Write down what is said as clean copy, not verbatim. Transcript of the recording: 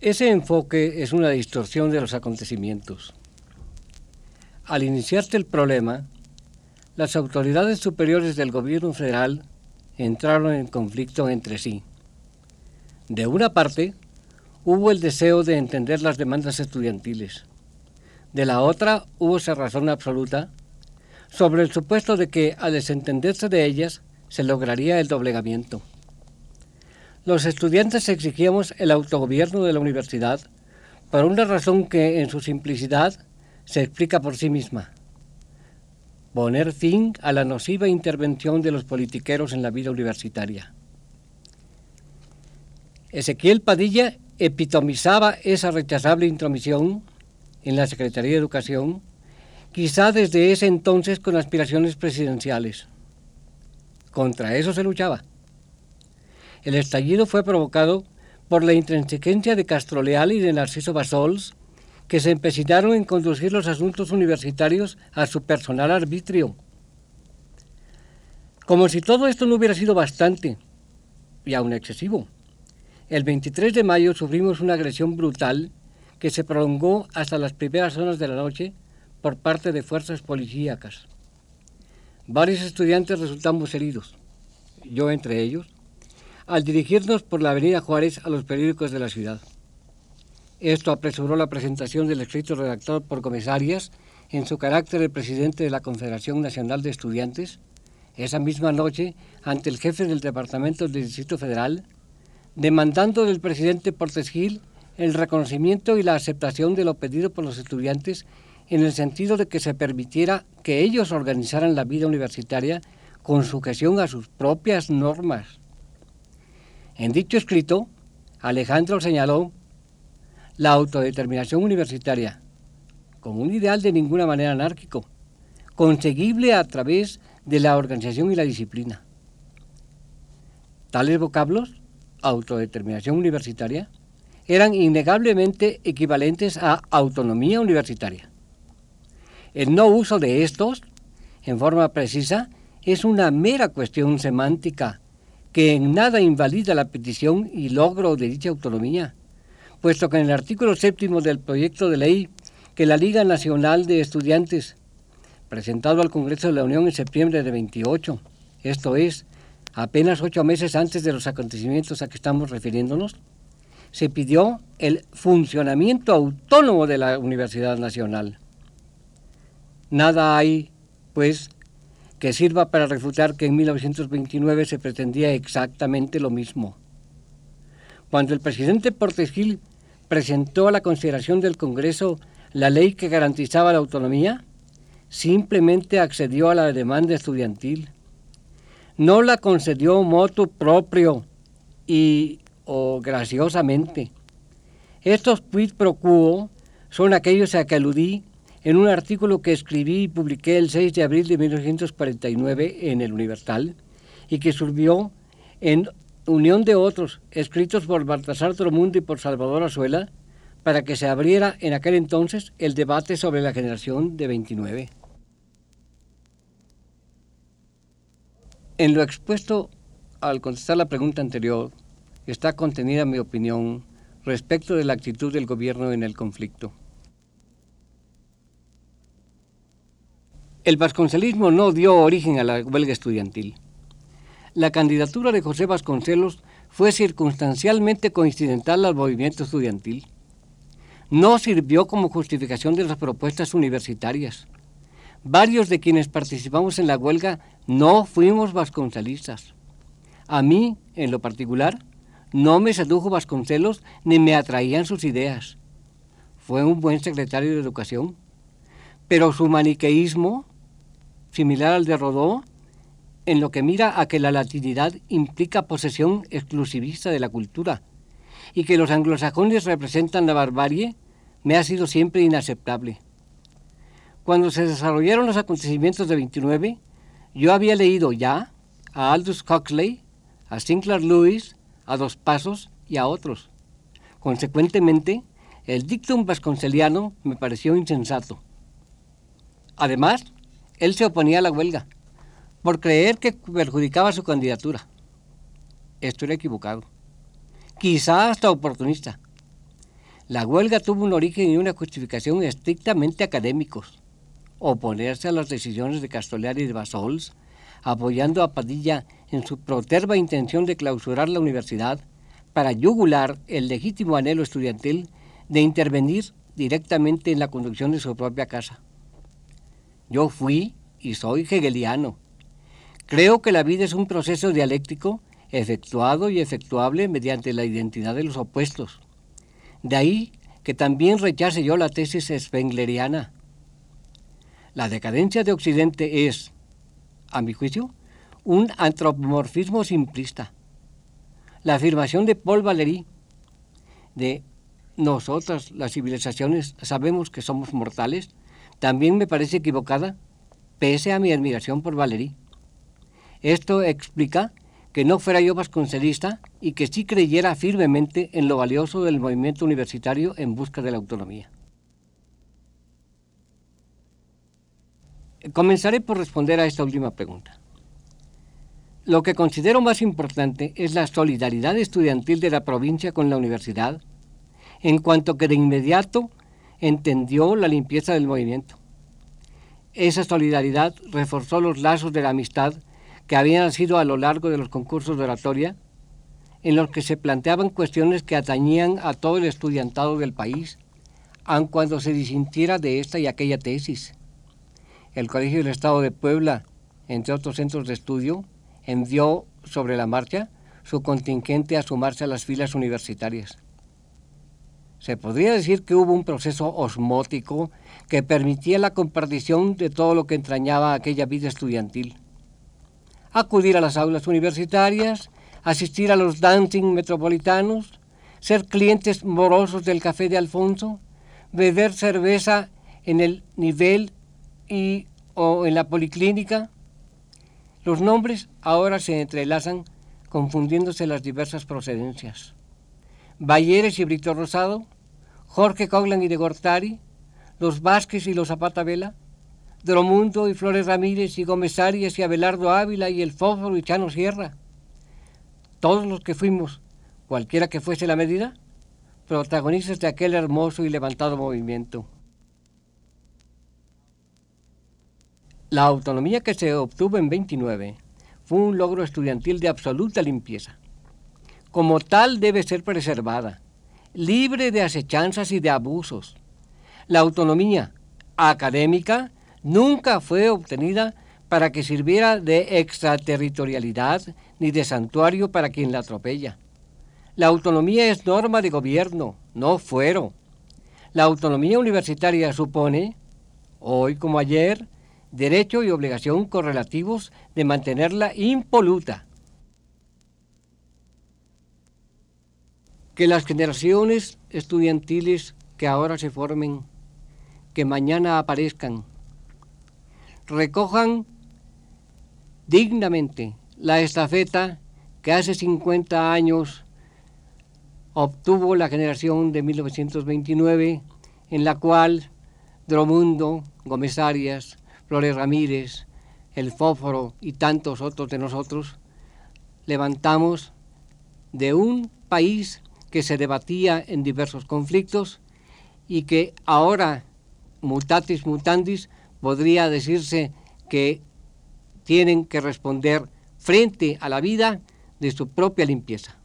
Ese enfoque es una distorsión de los acontecimientos. Al iniciarse el problema, las autoridades superiores del gobierno federal entraron en conflicto entre sí. De una parte, hubo el deseo de entender las demandas estudiantiles. De la otra, hubo cerrazón absoluta sobre el supuesto de que, al desentenderse de ellas, se lograría el doblegamiento. Los estudiantes exigíamos el autogobierno de la universidad por una razón que, en su simplicidad, se explica por sí misma: poner fin a la nociva intervención de los politiqueros en la vida universitaria. Ezequiel Padilla epitomizaba esa rechazable intromisión en la Secretaría de Educación, quizá desde ese entonces con aspiraciones presidenciales. Contra eso se luchaba. El estallido fue provocado por la intransigencia de Castro Leal y de Narciso Bassols, que se empecinaron en conducir los asuntos universitarios a su personal arbitrio. Como si todo esto no hubiera sido bastante, y aún excesivo, el 23 de mayo sufrimos una agresión brutal que se prolongó hasta las primeras horas de la noche por parte de fuerzas policíacas. Varios estudiantes resultamos heridos, yo entre ellos, al dirigirnos por la avenida Juárez a los periódicos de la ciudad. Esto apresuró la presentación del escrito redactado por Gómez Arias en su carácter de presidente de la Confederación Nacional de Estudiantes, esa misma noche ante el jefe del Departamento del Distrito Federal, demandando del presidente Portes Gil el reconocimiento y la aceptación de lo pedido por los estudiantes en el sentido de que se permitiera que ellos organizaran la vida universitaria con sujeción a sus propias normas. En dicho escrito, Alejandro señaló la autodeterminación universitaria como un ideal de ninguna manera anárquico, conseguible a través de la organización y la disciplina. Tales vocablos, autodeterminación universitaria, eran innegablemente equivalentes a autonomía universitaria. El no uso de estos, en forma precisa, es una mera cuestión semántica que en nada invalida la petición y logro de dicha autonomía, puesto que en el artículo 7 del proyecto de ley que la Liga Nacional de Estudiantes, presentado al Congreso de la Unión en septiembre de 28, esto es, apenas 8 meses antes de los acontecimientos a que estamos refiriéndonos, se pidió el funcionamiento autónomo de la Universidad Nacional. Nada hay, pues, que sirva para refutar que en 1929 se pretendía exactamente lo mismo. Cuando el presidente Portes Gil presentó a la consideración del Congreso la ley que garantizaba la autonomía, simplemente accedió a la demanda estudiantil. No la concedió motu proprio o graciosamente. Estos quid pro quo son aquellos a que aludí en un artículo que escribí y publiqué el 6 de abril de 1949 en El Universal y que surgió en unión de otros, escritos por Baltasar Dromundo y por Salvador Azuela, para que se abriera en aquel entonces el debate sobre la generación de 29. En lo expuesto al contestar la pregunta anterior, está contenida mi opinión respecto de la actitud del gobierno en el conflicto. El vasconcelismo no dio origen a la huelga estudiantil. La candidatura de José Vasconcelos fue circunstancialmente coincidental al movimiento estudiantil. No sirvió como justificación de las propuestas universitarias. Varios de quienes participamos en la huelga no fuimos vasconcelistas. A mí, en lo particular, no me sedujo Vasconcelos ni me atraían sus ideas. Fue un buen secretario de Educación, pero su maniqueísmo, similar al de Rodó, en lo que mira a que la latinidad implica posesión exclusivista de la cultura y que los anglosajones representan la barbarie, me ha sido siempre inaceptable. Cuando se desarrollaron los acontecimientos de 29, yo había leído ya a Aldous Huxley, a Sinclair Lewis, a Dos Pasos y a otros. Consecuentemente, el dictum vasconceliano me pareció insensato. Además, él se oponía a la huelga, por creer que perjudicaba su candidatura. Esto era equivocado, quizá hasta oportunista. La huelga tuvo un origen y una justificación estrictamente académicos. Oponerse a las decisiones de Castellar y de Bassols, apoyando a Padilla en su proterva intención de clausurar la universidad para yugular el legítimo anhelo estudiantil de intervenir directamente en la conducción de su propia casa. Yo fui y soy hegeliano. Creo que la vida es un proceso dialéctico efectuado y efectuable mediante la identidad de los opuestos. De ahí que también rechace yo la tesis spengleriana. La decadencia de Occidente es, a mi juicio, un antropomorfismo simplista. La afirmación de Paul Valéry de nosotras, las civilizaciones, sabemos que somos mortales, también me parece equivocada, pese a mi admiración por Valéry. Esto explica que no fuera yo vasconcelista y que sí creyera firmemente en lo valioso del movimiento universitario en busca de la autonomía. Comenzaré por responder a esta última pregunta. Lo que considero más importante es la solidaridad estudiantil de la provincia con la universidad, en cuanto que de inmediato entendió la limpieza del movimiento. Esa solidaridad reforzó los lazos de la amistad que habían nacido a lo largo de los concursos de oratoria, en los que se planteaban cuestiones que atañían a todo el estudiantado del país, aun cuando se disintiera de esta y aquella tesis. El Colegio del Estado de Puebla, entre otros centros de estudio, envió sobre la marcha su contingente a sumarse a las filas universitarias. Se podría decir que hubo un proceso osmótico que permitía la compartición de todo lo que entrañaba aquella vida estudiantil. Acudir a las aulas universitarias, asistir a los dancing metropolitanos, ser clientes morosos del café de Alfonso, beber cerveza en el nivel o en la policlínica. Los nombres ahora se entrelazan confundiéndose las diversas procedencias. Bayeres y Brito Rosado, Jorge Coglan y de Gortari, los Vázquez y los Zapata Vela, Dromundo y Flores Ramírez y Gómez Arias y Abelardo Ávila y el Fósforo y Chano Sierra. Todos los que fuimos, cualquiera que fuese la medida, protagonistas de aquel hermoso y levantado movimiento. La autonomía que se obtuvo en 29 fue un logro estudiantil de absoluta limpieza. Como tal debe ser preservada, libre de acechanzas y de abusos. La autonomía académica nunca fue obtenida para que sirviera de extraterritorialidad ni de santuario para quien la atropella. La autonomía es norma de gobierno, no fuero. La autonomía universitaria supone, hoy como ayer, derecho y obligación correlativos de mantenerla impoluta. Que las generaciones estudiantiles que ahora se formen, que mañana aparezcan, recojan dignamente la estafeta que hace 50 años obtuvo la generación de 1929, en la cual Dromundo, Gómez Arias, Flores Ramírez, el Fósforo y tantos otros de nosotros levantamos de un país que se debatía en diversos conflictos y que ahora, mutatis mutandis, podría decirse que tienen que responder frente a la vida de su propia limpieza.